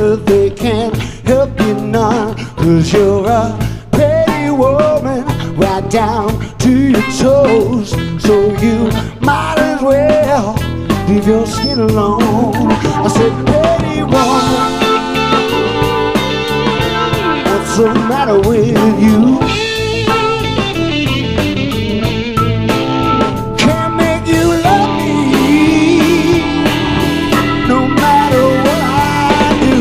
but they can't help you none. 'Cause you're a pretty woman right down to your toes. So you might as well leave your skin alone. I said, pretty woman, what's the matter with you? Can't make you love me no matter what I do.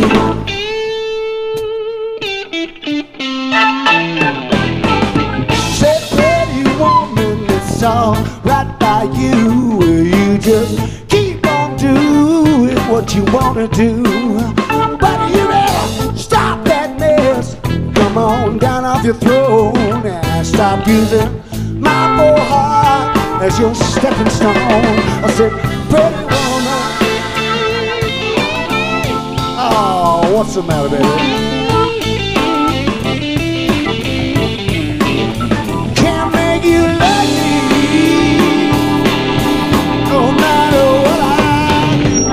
Said, pretty woman, it's all right by you. You just keep on doing what you wanna do. But you better stop that mess. Come on down off your throne and stop using my poor heart as your stepping stone. I said, pretty woman, oh, what's the matter, baby? Can't make you love me no matter what I do.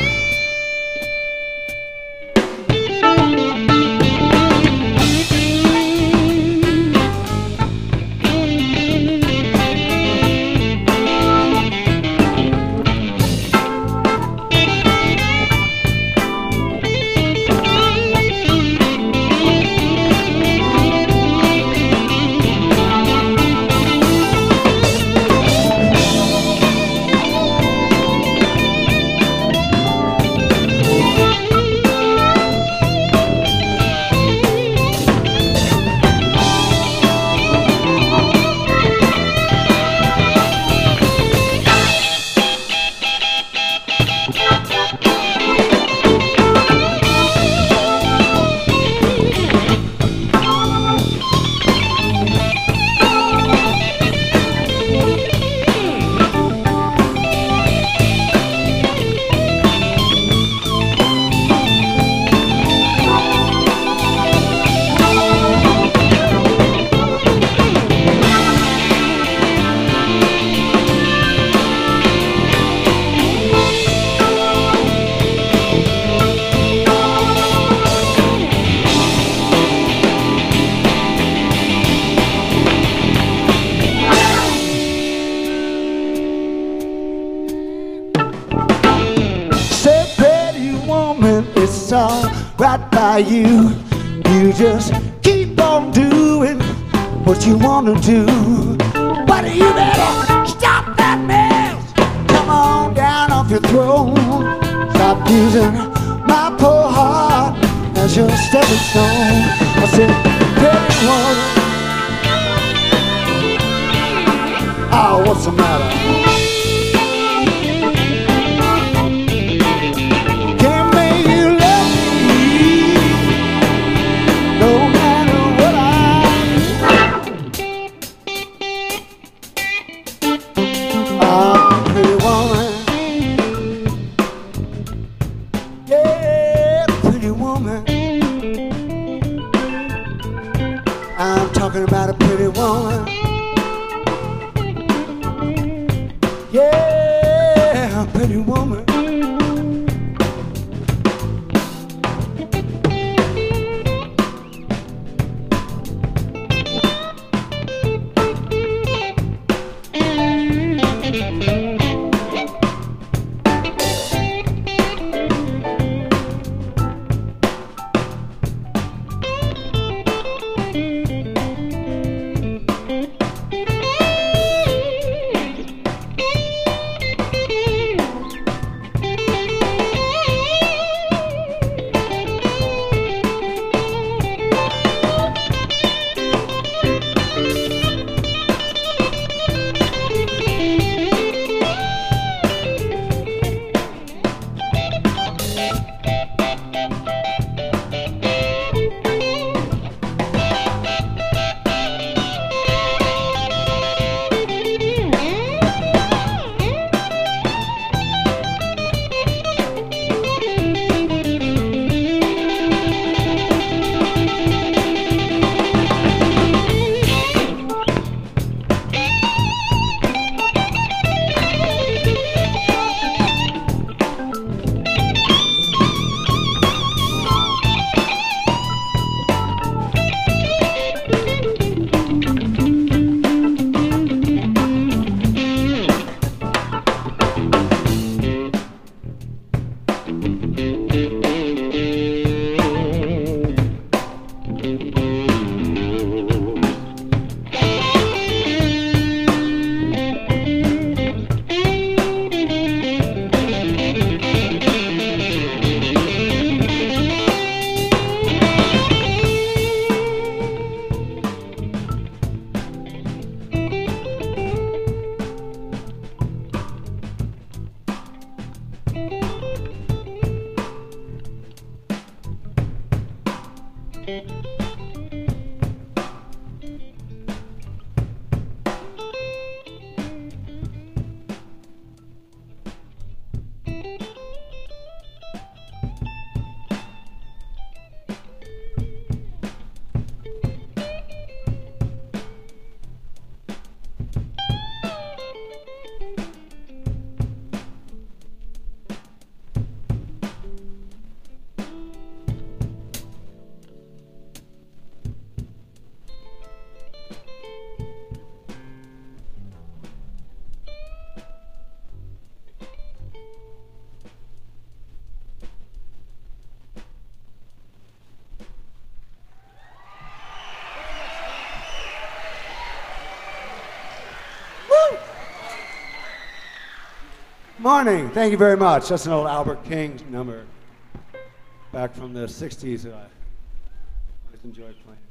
It's all right by you. You just keep on doing what you wanna do. But you better stop that mess. Come on down off your throne. Stop using my poor heart as your stepping stone. I said, pretty woman, oh, what's the matter? I'm talking about a pretty woman. Yeah, a pretty woman. Morning. Thank you very much. That's an old Albert King number back from the 60s that I always enjoyed playing.